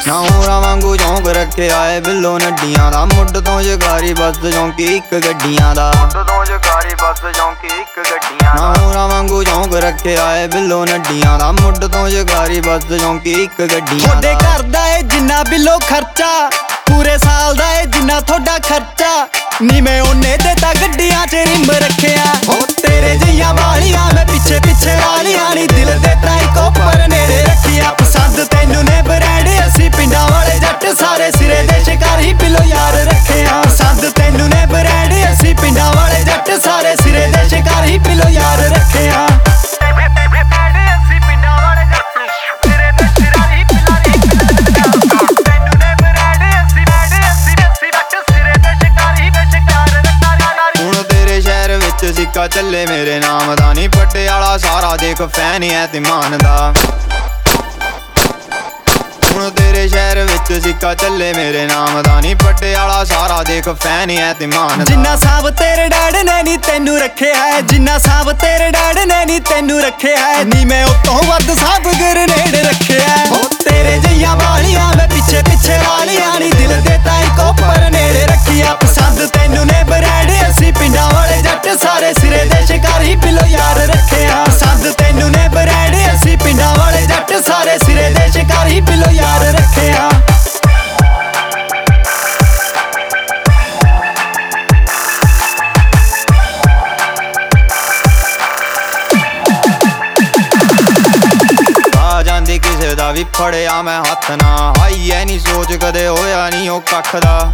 ਨਾ ਹੋਰਾਂ ਵਾਂਗੂ ਝੋਂਕ ਰੱਖਿਆ ਏ ਬਿੱਲੋ ਨੱਡੀਆਂ ਦਾ। ਮੁੱਢ ਤੋਂ ਸ਼ਿਕਾਰੀ ਬਸ ਝੋਂਕੀ ਇੱਕ ਗੱਡੀਆਂ ਦਾ। ਨਾ ਹੋਰਾਂ ਵਾਂਗੂ ਝੋਂਕ ਰੱਖਿਆ ਏ ਬਿੱਲੋ ਨੱਡੀਆਂ ਦਾ। ਮੁੱਢ ਤੋਂ ਸ਼ਿਕਾਰੀ ਬਸ ਝੋਂਕੀ ਇੱਕ ਗੱਡੀਆਂ ਦਾ। ਤੁਹਾਡੇ ਘਰ ਦਾ ਏ ਜਿੰਨਾ ਬਿੱਲੋ ਖਰਚਾ, ਪੂਰੇ ਸਾਲ ਦਾ ਏ ਜਿੰਨਾ ਤੁਹਾਡਾ ਖਰਚਾ, ਨੀ ਮੈਂ ਉਹਨੇ ਤੇ ਤਾਂ ਗੱਡੀਆਂ 'ਚ ਰਿੰਬ ਰੱਖਿਆ। ਹੋ ਤੇਰੇ ਜਿਹੀਆਂ ਵਾਲੀਆਂ ਮੈਂ ਪਿੱਛੇ ਪਿੱਛੇ ਵਾਲੀਆਂ ਨੀ, ਦਿਲ ਦੇ ਤਾਂ ਇੱਕ ਉੱਪਰ ਨੇੜੇ ਰੱਖਿਆ। ਪਸੰਦ ਤੈਨੂੰ ਨੇ ਬ੍ਰਾਂਡ, ਅਸੀਂ ਪਿੰਡਾਂ ਵਾਲੇ ਜੱਟ ਸਾਰੇ ਸਿਰੇ ਦੇ ਸ਼ਿਕਾਰੀ ਬਿੱਲੋ ਯਾਰ ਰੱਖਿਆ। ਪਸੰਦ ਤੈਨੂੰ ਨੇ ਬ੍ਰਾਂਡ, ਅਸੀਂ ਪਿੰਡਾਂ ਵਾਲੇ ਜੱਟ ਸਾਰੇ ਸਿਰੇ ਦੇ ਸ਼ਿਕਾਰੀ ਬਿੱਲੋ ਯਾਰ ਰੱਖਿਆ। ਸਿੱਕਾ ਚੱਲੇ ਮੇਰੇ ਨਾਮ ਦਾ, ਨੀ ਪਟਿਆਲਾ ਸਾਰਾ ਦੇਖ ਫੈਨ ਐ ਤਿਮਾਨ ਦਾ। ਹੁਣ ਤੇਰੇ ਸ਼ਹਿਰ ਵਿੱਚ ਸਿੱਕਾ ਚੱਲੇ ਮੇਰੇ ਨਾਮ ਦਾ, ਨੀ ਪਟਿਆਲਾ ਸਾਰਾ ਦੇਖ ਫੈਨ ਐ ਤਿਮਾਨ ਦਾ। ਜਿੰਨਾ ਸਾਬ ਤੇਰੇ ਡੈਡ ਨੇ ਨੀ ਤੈਨੂੰ ਰੱਖਿਆ ਹੈ, ਜਿੰਨਾ ਸਾਬ ਤੇਰੇ ਡੈਡ ਨੇ ਨੀ ਤੈਨੂੰ ਰੱਖਿਆ ਹੈ, ਨੀ ਮੈਂ ਉਤੋਂ ਵੱਧ ਸਾਬ ਗਰਨੇਡ ਰੱਖਿਆ। ਹੋ ਤੇਰੇ ਜਿਹੀਆਂ ਵਾਲੀਆਂ ਮੈਂ ਪਿੱਛੇ ਪਿੱਛੇ ਵਾਲੀਆਂ ਨੀ, ਦਿਲ ਦੇ ਤਾਂ ਇੱਕ ਉੱਪਰ ਨੇੜੇ ਰੱਖਿਆ। ਪਸੰਦ ਤੈਨੂੰ ਨੇ ਬ੍ਰਾਂਡ, ਅਸੀਂ ਪਿੰਡਾਂ ਵਾਲੇ ਜੱਟ ਸਾਰੇ ਸਿਰੇ ਦੇ ਸ਼ਿਕਾਰੀ ਬਿੱਲੋ ਯਾਰ ਰੱਖਿਆ। ਪਸੰਦ ਤੈਨੂੰ ਨੇ ਬ੍ਰਾਂਡ, ਅਸੀਂ ਪਿੰਡਾਂ ਵਾਲੇ ਜੱਟ ਸਾਰੇ ਸਿਰੇ ਦੇ ਸ਼ਿਕਾਰੀ ਬਿੱਲੋ ਯਾਰ ਰੱਖਿਆ। ਆ ਜਾਂਦੀ ਕਿਸੇ ਦਾ ਵੀ ਫੜਿਆ ਮੈਂ ਹੱਥ ਨਾ, ਹਾਈ ਐ ਨੀ ਸੋਚ ਕਦੇ ਹੋਇਆ ਨੀ ਉਹ ਕੱਖ ਦਾ।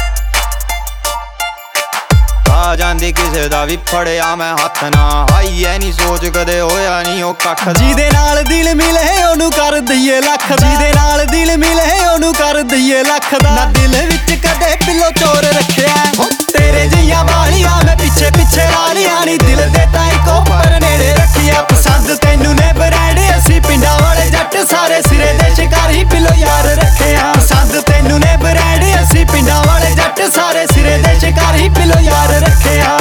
ਆ ਜਾਂਦੀ ਕਿਸੇ ਦਾ ਵੀ ਫੜਿਆ ਮੈਂ ਹੱਥ ਨਾ, ਹਾਈ ਐ ਨੀ ਸੋਚ ਕਦੇ ਹੋਇਆ ਨੀ ਉਹ ਕੱਖ ਦਾ। ਜਿਹਦੇ ਨਾਲ ਦਿਲ ਮਿਲੇ ਉਹਨੂੰ ਕਰ ਦਈਏ ਲੱਖ ਦਾ, ਜਿਹਦੇ ਨਾਲ ਦਿਲ ਮਿਲੇ ਉਹਨੂੰ ਕਰ ਦਈਏ ਲੱਖ ਦਾ। ਨਾ ਦਿਲ ਵਿੱਚ ਕਦੇ ਬਿੱਲੋ ਚੋਰ ਰੱਖਿਆ। ਹੋ ਤੇਰੇ ਜਿਹੀਆਂ ਵਾਲੀਆਂ ਮੈਂ ਪਿੱਛੇ ਪਿੱਛੇ ਵਾਲੀਆਂ ਨੀ, ਦਿਲ ਦੇ ਤਾਂ ਇੱਕ ਉੱਪਰ ਨੇੜੇ ਰੱਖਿਆ। ਪਸੰਦ ਤੈਨੂੰ ਨੇ ਬ੍ਰਾਂਡ, ਅਸੀਂ ਪਿੰਡਾਂ ਵਾਲੇ ਜੱਟ ਸਾਰੇ ਸਿਰੇ ਦੇ ਸ਼ਿਕਾਰੀ ਬਿੱਲੋ ਯਾਰ ਰੱਖਿਆ। ਪਸੰਦ ਤੈਨੂੰ ਨੇ ਬ੍ਰਾਂਡ, ਅਸੀਂ ਪਿੰਡਾਂ ਵਾਲੇ ਜੱਟ ਸਾਰੇ ਸਿਰੇ ਦੇ ਸ਼ਿਕਾਰੀ ਬਿੱਲੋ ਯਾਰ ਰੱਖਿਆ।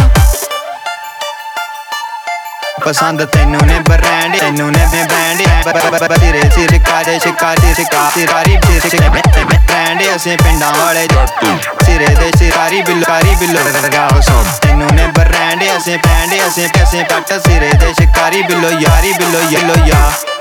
ਪਸੰਦ ਤੈਨੂੰ ਨੇ ਬ੍ਰਾਂਡ, ਤੈਨੂੰ ਨੇ ਬ੍ਰਾਂਡ, ਸਿਰੇ ਸਿਰ ਕਾਰੇ ਸ਼ਿਕਾਰੀ ਸ਼ਿਕਾਰੀ ਬ੍ਰਾਂਡ, ਅਸੀਂ ਪਿੰਡਾਂ ਵਾਲੇ ਜੱਟ ਸਿਰੇ ਦੇ ਸ਼ਿਕਾਰੀ ਬਿੱਲੋ ਲਗਾਓ ਸੋ। ਤੈਨੂੰ ਨੇ ਬ੍ਰਾਂਡ, ਅਸੀਂ ਬ੍ਰਾਂਡ, ਅਸੀਂ ਪੈਸੇ ਕੱਟ ਸਿਰੇ ਦੇ ਸ਼ਿਕਾਰੀ ਬਿੱਲੋ ਯਾਰੀ ਬਿੱਲੋ ਯਾ।